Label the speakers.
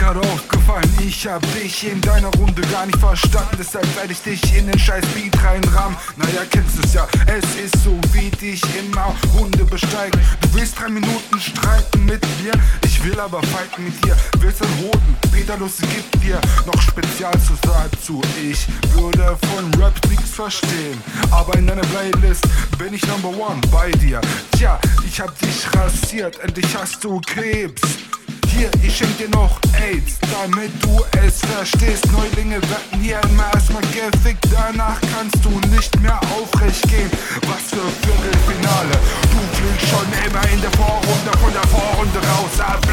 Speaker 1: gerade aufgefallen, ich hab dich in deiner Runde gar nicht verstanden. Deshalb werde ich dich in den scheiß Beat reinrammen. Naja, kennst du's ja, es ist so wie dich immer Hunde besteigen. Du willst 3 Minuten streiten mit mir, ich will aber fighten mit dir. Willst einen roten, Peter Lustig gibt dir noch Spezialzus dazu. Ich würde von Rap nichts verstehen, aber in deiner Playlist bin ich Number One bei dir. Tja, ich hab dich rasiert, endlich hast du Krebs. Hier, ich schenk dir noch AIDS, damit du es verstehst. Neulinge werden hier immer erstmal gefickt, danach kannst du nicht mehr aufrecht gehen. Was für Viertelfinale, du fliegst schon immer in der Vorrunde von der Vorrunde raus ab.